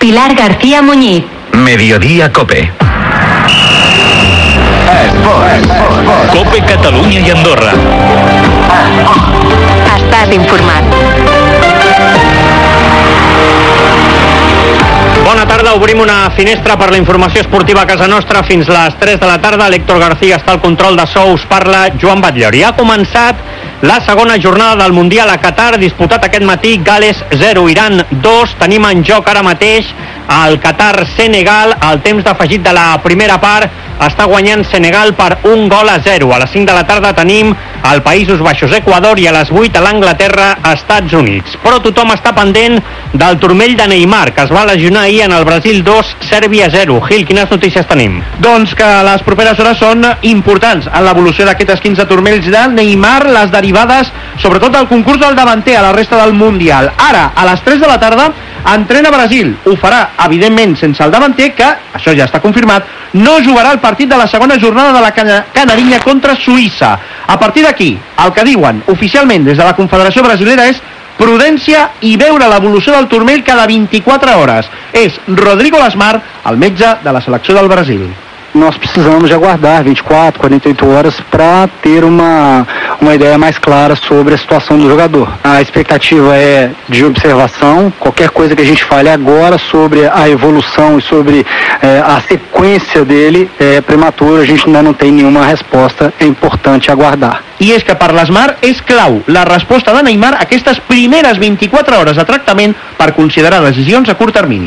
Pilar García Muñiz. Mediodía Cope. Cope Catalunya i Andorra. Estàs informat. Bona tarda, obrim una finestra per la informació esportiva a casa nostra fins les 3 de la tarda. L'Héctor García està al control de so, us parla Joan Batllori. Ha començat la segona jornada del Mundial a Qatar, disputat aquest matí. Gal·les 0, Iran 2. Tenim en joc ara mateix el Qatar-Senegal. Al temps d'afegit de la primera part està guanyant Senegal per 1-0. A les 5 de la tarda tenim el Països Baixos-Equador i a les 8 a l'Anglaterra-Estats Units. Però tothom està pendent del turmell de Neymar, que es va lesionar ahir en el Brasil 2, Sèrbia 0. Gil, quines notícies tenim? Doncs que les properes hores són importants en l'evolució d'aquests 15 turmells de Neymar, les derivades sobretot del concurs del davanter a la resta del Mundial. Ara, a les 3 de la tarda, entrena a Brasil. Ho farà, evidentment, sense el davanter, que, això ja està confirmat, no jugarà el partit de la segona jornada de la Canarinya contra Suïssa. A partir d'aquí, el que diuen oficialment des de la Confederació Brasilera és prudència i veure l'evolució del turmell cada 24 hores. És Rodrigo Lasmar, el metge de la selecció del Brasil. Nós precisamos de aguardar 24, 48 horas para ter uma ideia mais clara sobre a situação do jogador. A expectativa é de observação, qualquer coisa que a gente fale agora sobre a evolução e sobre a sequência dele é prematuro, a gente ainda não tem nenhuma resposta, é importante aguardar. I és que per l'Asmar és clau la resposta de Neymar a aquestes primeres 24 hores de tractament per considerar decisions a curt termini.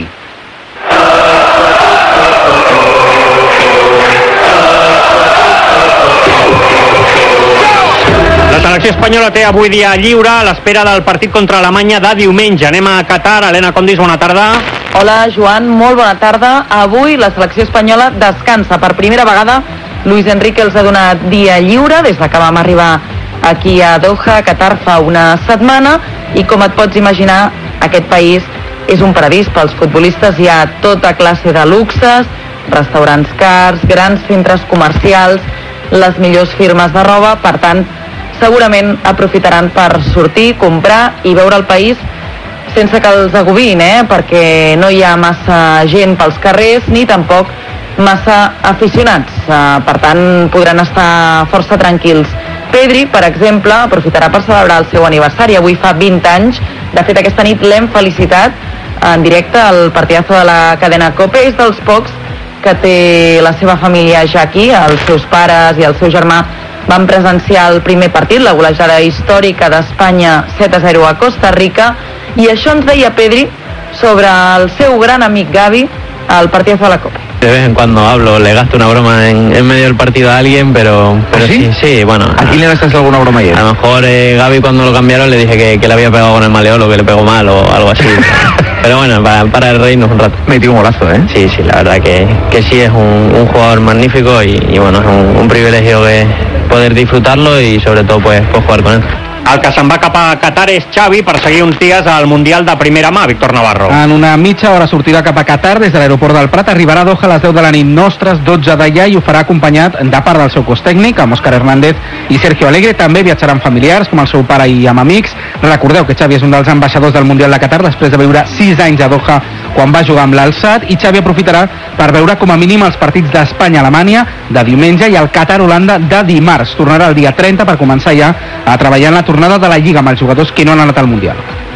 La selecció espanyola té avui dia lliure a l'espera del partit contra Alemanya de diumenge. Anem a Qatar. Helena Condis, bona tarda. Hola, Joan, molt bona tarda. Avui la selecció espanyola descansa. Per primera vegada, Luis Enrique els ha donat dia lliure des que vam arribar aquí a Doha, a Qatar, fa una setmana. I com et pots imaginar, aquest país és un paradís pels futbolistes. Hi ha tota classe de luxes, restaurants cars, grans centres comercials, les millors firmes de roba. Per tant, segurament aprofitaran per sortir, comprar i veure el país sense que els agobiïn, perquè no hi ha massa gent pels carrers ni tampoc massa aficionats. Per tant, podran estar força tranquils. Pedri, per exemple, aprofitarà per celebrar el seu aniversari. Avui fa 20 anys. De fet, aquesta nit l'hem felicitat en directe al partidazo de la cadena COPE. És dels pocs que té la seva família ja aquí. Els seus pares i el seu germà van presenciar el primer partit, la golejada històrica d'Espanya 7-0 a Costa Rica, i això ens deia Pedri sobre el seu gran amic Gavi al partidazo de la Copa. De vez en cuando hablo, le gasto una broma en medio del partido a alguien, pero sí, bueno. ¿A quién le gastas alguna broma ayer? A lo mejor Gavi cuando lo cambiaron le dije que le había pegado con el maleolo, que le pegó mal o algo así. Pero bueno, para reírnos un rato. Metió un golazo, ¿eh? Sí, la verdad que sí, es un jugador magnífico y bueno, es un privilegio poder disfrutarlo y sobre todo pues jugar con él. El que se'n va cap a Qatar és Xavi per seguir uns dies al Mundial de primera mà. Víctor Navarro. En una mitja hora sortirà cap a Qatar des de l'aeroport del Prat, arribarà a Doha a les 10 de la nit nostres, 12 d'allà, i ho farà acompanyat de part del seu cos tècnic, amb Òscar Hernández i Sergio Alegre. També viatjaran familiars, com el seu pare i amb amics. Recordeu que Xavi és un dels ambaixadors del Mundial de Qatar després de viure 6 anys a Doha quan va jugar amb l'Al-Sadd, i Xavi aprofitarà per veure com a mínim els partits d'Espanya-Alemanya de diumenge i el Qatar-Holanda de dimarts. Tornarà el dia 30 per començar ja a treballar en la tornada de la Lliga amb els jugadors que no han anat al Mundial.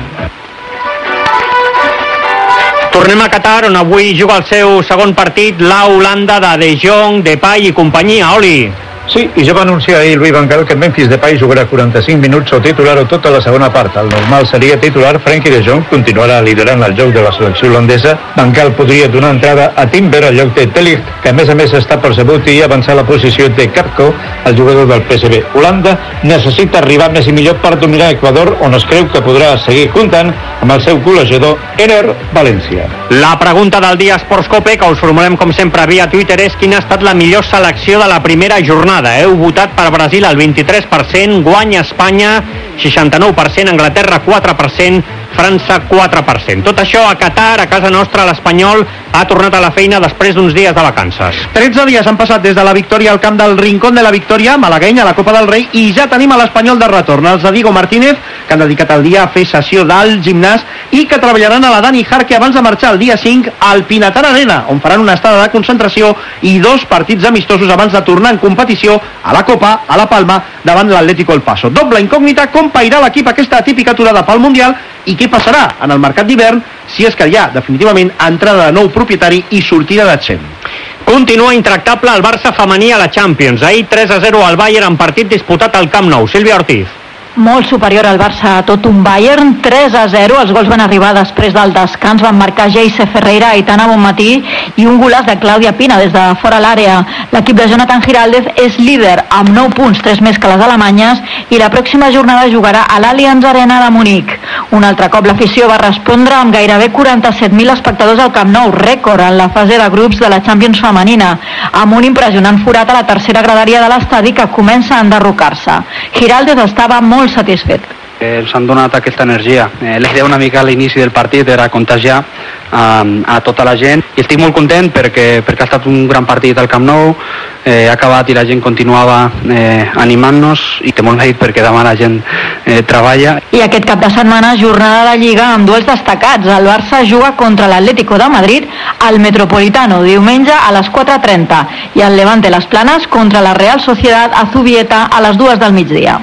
Tornem a Qatar, on avui juga el seu segon partit la Holanda de De Jong, Depay i companyia. Oli. Sí, i ja va anunciar ahir Louis van Gaal que Memphis Depay jugarà 45 minuts o titular o tota la segona part. El normal seria titular. Frenkie de Jong continuarà liderant el joc de la selecció holandesa. Van Gaal podria donar entrada a Timber al lloc de De Ligt, que a més està percebut, i avançar la posició de Capco, el jugador del PSV. Holanda necessita arribar més i millor per dominar Equador, on es creu que podrà seguir comptant amb el seu golejador Ener Valencia. La pregunta del dia a Esports Cope, que us formulem com sempre via Twitter, és quina ha estat la millor selecció de la primera jornada. Heu votat per Brasil al 23%, guanya Espanya 69%, Anglaterra 4%, França 4%. Tot això a Qatar, a casa nostra, l'Espanyol ha tornat a la feina després d'uns dies de vacances. 13 dies han passat des de la victòria al camp del Rincón de la Victòria, malagueny, a la Copa del Rei, i ja tenim a l'Espanyol de retorn, els de Diego Martínez, que han dedicat el dia a fer sessió d'alt gimnàs i que treballaran a la Dani Jarque abans de marxar el dia 5 al Pinatar Arena, on faran una estada de concentració i 2 partits amistosos abans de tornar en competició a la Copa, a la Palma, davant l'Atlético El Paso. Doble incògnita, com pairà l'equip aquesta atípica aturada pel Mundial i què passarà en el mercat d'hivern si és que hi ha definitivament entrada de nou propietari i sortida de Chen. Continua intractable el Barça femení a la Champions. Ahir 3-0 al Bayern en partit disputat al Camp Nou. Sílvia Ortiz. Molt superior al Barça a tot un Bayern, 3-0, els gols van arribar després del descans, van marcar Geise Ferreira i Tana Bonmatí i un golaç de Clàudia Pina des de fora l'àrea. L'equip de Jonathan Giraldez és líder amb 9 punts, 3 més que les alemanyes, i la pròxima jornada jugarà a l'Allianz Arena de Munic. Un altre cop l'afició va respondre amb gairebé 47.000 espectadors al Camp Nou, rècord en la fase de grups de la Champions femenina, amb un impressionant forat a la tercera gradària de l'estadi que comença a enderrocar-se. Giraldez estava molt satisfet. Ens han donat aquesta energia. L'idea una mica a l'inici del partit era contagiar a tota la gent i estic molt content perquè ha estat un gran partit al Camp Nou, ha acabat i la gent continuava animant-nos i té molt mèrit perquè demà la gent treballa. I aquest cap de setmana jornada de Lliga amb duels destacats. El Barça juga contra l'Atlético de Madrid al Metropolitano diumenge a les 4:30 i el Levante Las Planes contra la Real Sociedad a Zubieta a les 2 del migdia.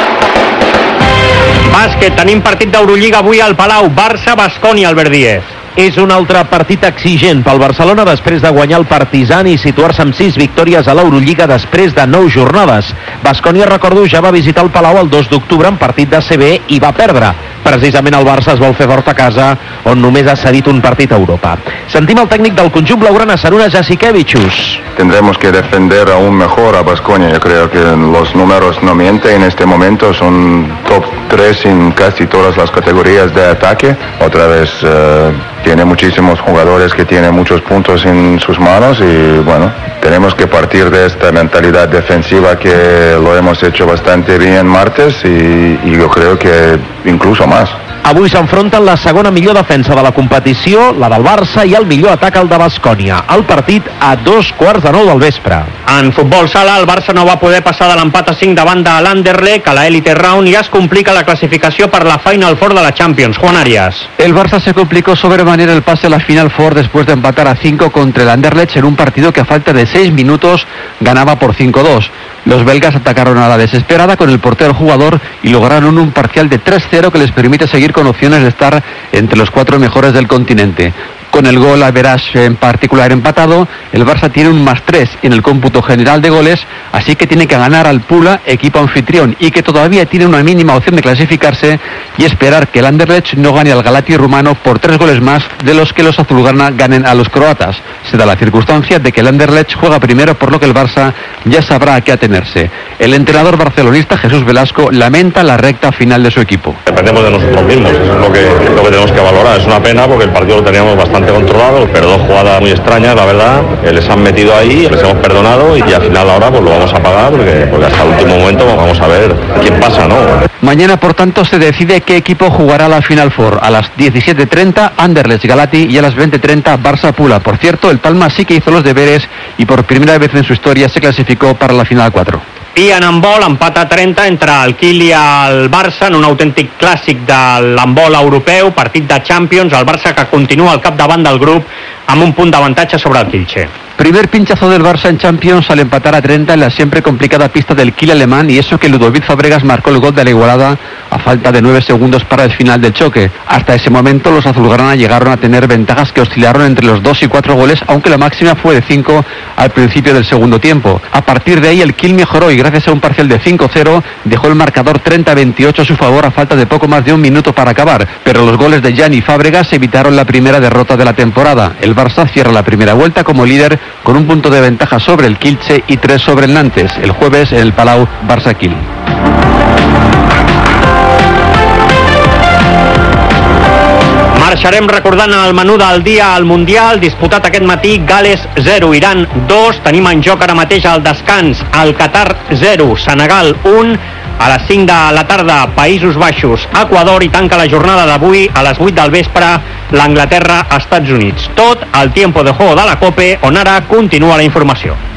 Bàsquet, tenim partit d'Eurolliga avui al Palau, Barça-Basconia, Albert Díez. És un altre partit exigent pel Barcelona després de guanyar el Partizan i situar-se amb 6 victòries a l'Eurolliga després de 9 jornades. Basconia, recordo, ja va visitar el Palau el 2 d'octubre en partit de CB i va perdre. Precisament el Barça es vol fer fort a casa, on només ha cedit un partit a Europa. Sentim el tècnic del conjunt blaugrana, Šarūnas Jasikevičius. Tendremos que defender aún mejor a Baskonia. Yo creo que los números no mienten en este momento. Son top 3 en casi todas las categorías de ataque. Otra vez tiene muchísimos jugadores que tienen muchos puntos en sus manos y bueno, tenemos que partir de esta mentalidad defensiva que lo hemos hecho bastante bien martes y yo creo que incluso más. Avui s'enfronten la segona millor defensa de la competició, la del Barça, i el millor atac, el de Baskonia. El partit a 9:15 del vespre. En futbol sala, el Barça no va poder passar de l'empat a 5 davant de l'Anderlecht a la Elite Round i es complica la clasificació per la Final Four de la Champions. Juan Arias. El Barça se complicó sobremanera el pase a la Final Four después de empatar a 5 contra el Anderlecht en un partido que a falta de 6 minutos ganaba por 5-2. Los belgas atacaron a la desesperada con el portero jugador y lograron un parcial de 3-0 que les permite seguir con opciones de estar entre los 4 mejores del continente. Con el gol average en particular empatado, el Barça tiene un +3 en el cómputo general de goles, así que tiene que ganar al Pula, equipo anfitrión, y que todavía tiene una mínima opción de clasificarse y esperar que el Anderlecht no gane al Galati rumano por 3 goles más de los que los azulgrana ganen a los croatas. Se da la circunstancia de que el Anderlecht juega primero, por lo que el Barça ya sabrá a qué atenerse. El entrenador barcelonista Jesús Velasco lamenta la recta final de su equipo. Dependemos de nosotros mismos, eso es lo que tenemos que valorar. Es una pena porque el partido lo teníamos bastante controlado, pero 2 jugadas muy extrañas, la verdad, les han metido ahí, les hemos perdonado y al final ahora pues lo vamos a pagar porque hasta el último momento vamos a ver quién pasa, ¿no? Mañana, por tanto, se decide qué equipo jugará la Final Four. A las 17:30 Anderlecht Galati y a las 20:30 Barça Pula. Por cierto, el Palma sí que hizo los deberes y por primera vez en su historia se clasificó para la Final 4. I en handbol, empat a 30 entre el Kiel i el Barça en un autèntic clàssic de l'handbol europeu, partit de Champions, el Barça que continua al capdavant del grup amb un punt d'avantatge sobre el Kielce. Primer pinchazo del Barça en Champions al empatar a 30 en la siempre complicada pista del Kiel alemán, y eso que Ludovic Fabregas marcó el gol de la igualada a falta de 9 segundos para el final del choque. Hasta ese momento los azulgrana llegaron a tener ventajas que oscilaron entre los 2 y 4 goles, aunque la máxima fue de 5 al principio del segundo tiempo. A partir de ahí el Kiel mejoró y gracias a un parcial de 5-0 dejó el marcador 30-28 a su favor a falta de poco más de un minuto para acabar, pero los goles de Gianni Fabregas evitaron la primera derrota de la temporada. El Barça cierra la primera vuelta como líder con un punto de ventaja sobre el Kielce y 3 sobre el Nantes. El jueves en el Palau, Barça-Kiel. Marxarem recordant el menú del dia al Mundial, disputat aquest matí, Gales 0, Iran 2, tenim en joc ara mateix al descans, el Qatar 0, Senegal 1, A les 5 de la tarda, Països Baixos, Equador, i tanca la jornada d'avui a les 8 del vespre l'Anglaterra-Estats Units. Tot al tiempo de juego de la COPE, on ara continua la informació.